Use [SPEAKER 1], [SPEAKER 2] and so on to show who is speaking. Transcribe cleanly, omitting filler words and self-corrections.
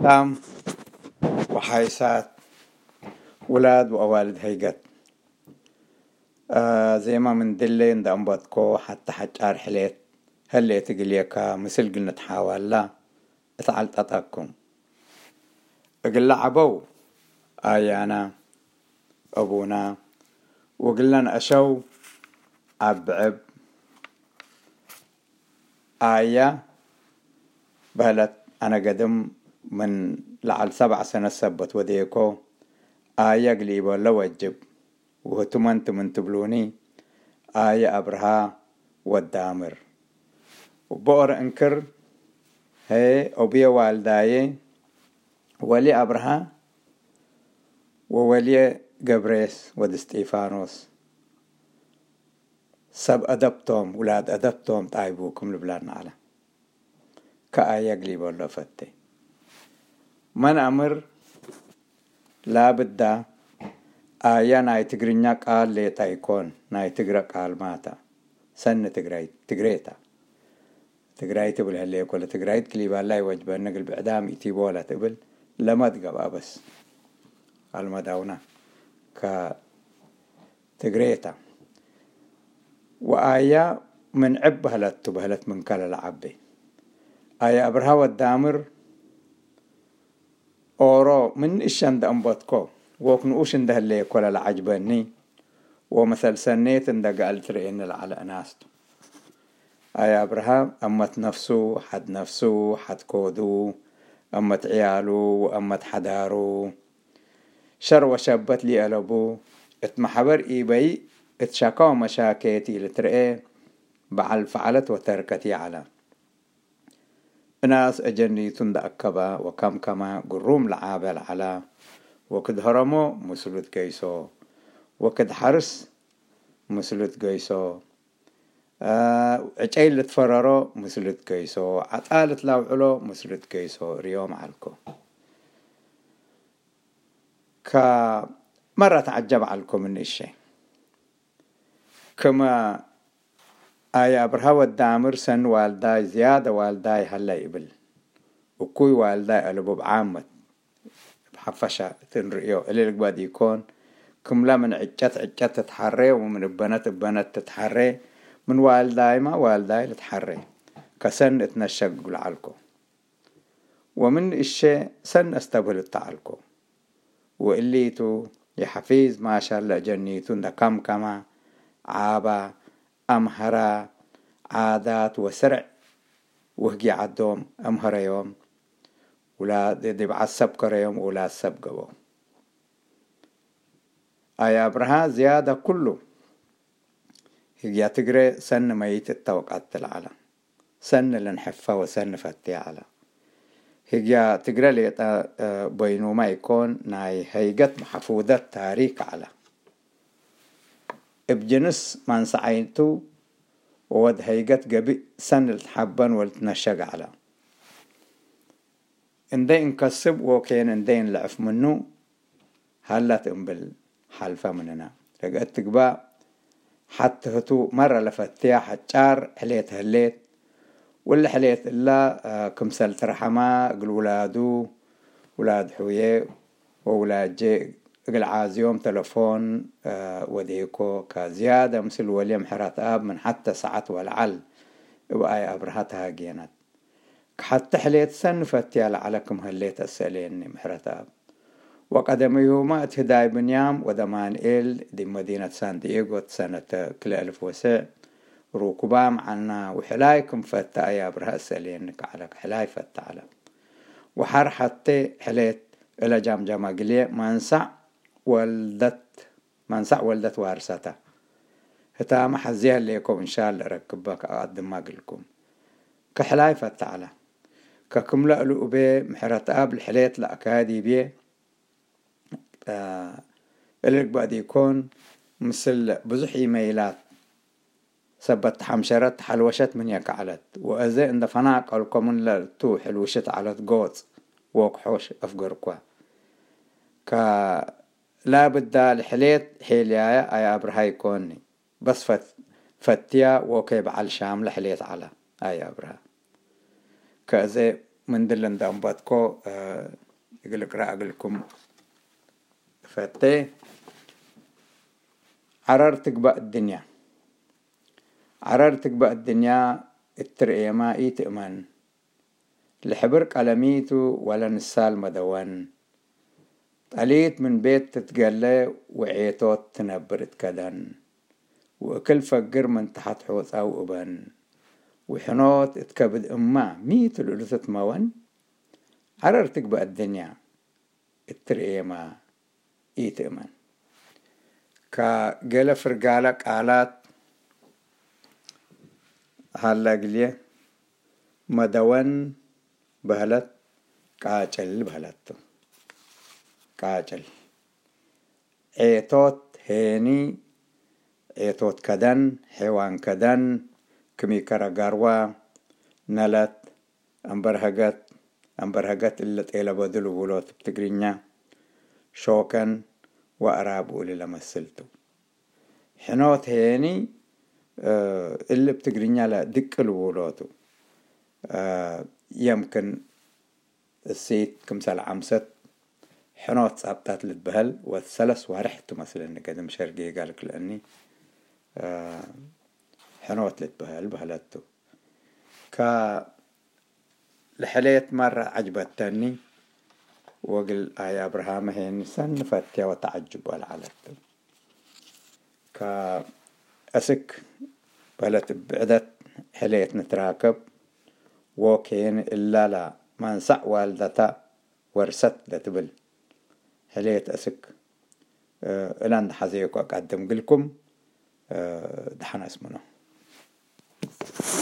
[SPEAKER 1] تام وحايسات ولاد وأوالد هيقت زي ما من دلين دا أنبطكو حتى حجار حليت هل تقليكا مثل قلنا تحاول لا اتعالت أطاكم اقل عبو آيانا أبونا وقلنا أشو عب آية بهلت أنا قدم من لعل 7 سنة سبت وديكو آية قليبا لوجب وهتمنت من تبلوني آية أبرها والدامر وبؤر انكر هي أبي والداي ولي أبرها وولي قبريس ود استيفانوس سب أدبتهم ولاد أدبتهم تعيبوكم لبلادنا على كآية قليبا لفتي من أمر لا بد آية ناي تقرينيا قال لي تايكون ناي تقرأ قال ماتا سنة تقريتا تقول هاللي يقول تقريت كليبا لا يوجب النقل بعدام يتيبوا لا تقبل لما تقبع بس المداونة تقريتا وآية من عب بهلت من كلا العبي آية أبرها والدامر أورو من إشان دا أنبطكو ووكن أوشن ده اللي يقول العجباني ومثل سنيت ان قال ترين على ناستو آية أبرهام أمت نفسه حد نفسه حد كودو أمت عياله وأمت حدارو شر وشبت لي ألبو اتمحبر إيبي اتشاكو مشاكيتي لترئي بعل فعلت وتركتي على ناس أجنيتون دا أكبا وكم كما قروم لعابل على وكد هرمو مسلوت كيسو وكد حرس مسلوت كيسو عجيل تفررو مسلوت كيسو عطالت لاوعلو مسلوت كيسو ريوم عالكو مرة تعجب عالكو من الشيء كما آية أبرها والدامر سن والداي زيادة والداي هلا يبل وكوي والداي ألبو بعامة بحفشة تنرئيو اللي لك بعد يكون كملا من عجت تتحري ومن بنات تتحري من والداي ما والداي تتحري كسن اتنشق لعالكو ومن الشيء سن استبهل التعالكو وإليتو يحفيز ما شاء الله جنيتون دا كم كما عابا أمهرا عادات وسرع وهجي عدوم أمهرا يوم ولا دي بعد سبكر يوم ولا سبقوا آية أبرها زيادة كله هي تقري سن ميت التوقعات العالم سن لنحفة وسن فتي على هي تقري لي بينو ما يكون ناي هيقت محفوظة تاريخ على بجنس من سعينتو وود هيقت قبي سن التحبن والتنشق على اندين كسب وكين اندين لعف منه هلا تنبل حلفة مننا لقيت تقبا حتى هتو مرة لفتيا حجار حليت هليت ولا حليت إلا كمسل ترحمة قل ولادو ولاد حويه وولاد جي قل عازيوم تلفون وديكو كزيادة مثل وليم حرات آب من حتى ساعات والعل وآي أبرهتها جينات حتى حليت سن فتيا لعلكم هليت أسأليني محرات آب وقدم يومات هداي بنيام ودمان إل دي مدينة سان دييغو سنة كل 1000 روكبام عنا وحلايكم فتا يا برها سألينك على حلاي فتا على وحر حتى حليت إلى جام قلية منسع ولدت وارثتها هتا ما حزيها ليكم إن شاء الله ركبك أقدم ما قلكم كحلاي فتا على ككم لألو بي محرات قابل حليت لأكادي بي اللي بعد يكون مثل بزح إيميلات سبت حمشرت حلوشت من يكعلت وأزي عند فناق الكمن لتو حلوشت على قوت وقحوش أفقركوا لا بد الحليت حيليا أي أبرها يكوني بس فتيا وكيب على الشام لحليت على أي أبرها كأزي من دلن دامباتكو يقولك راقلكم فتي عررتك بقى الدنيا عررتك بقى الدنيا الترقية ما تأمن لحبرك علميتو ولا نسال مدوان قليت من بيت تتقلى وعيتوت تنبرت كدن وكل فقر من تحت حوث أو أبن وحنوت اتكبد أما ميت الألوثة موان عررتك بقى الدنيا الترقية ما تأمن كقال فرقالك آلات هلا قليه مدوان بهلت قاچل بهلت قاچل عيتوت هيني عيتوت كدن حيوان كدن كمي كرقاروا نلت أنبرهقت اللي تيلا بدلو بولوت بتقرينيا شوكن وأرابو اللي لمسلتو حنوت هيني اللي بتقرينيا لا دكلو بولوتو يمكن السيت كمسال عمست حنوت صابتات للبهل والثلث ورحت مثلا كده مشارقي قالك لأني حنوت للبهل بهلتو لحليت مرة عجبتني وقل يا أبراهام هين سنفتيا وتعجب والعلتو أسك بهلت بعدت حليت نتراكب وكين إلا لا ما نسع والدتا ورست لتبل حليت أسك الان حزيكو أقدم قلكم دحنا اسمنا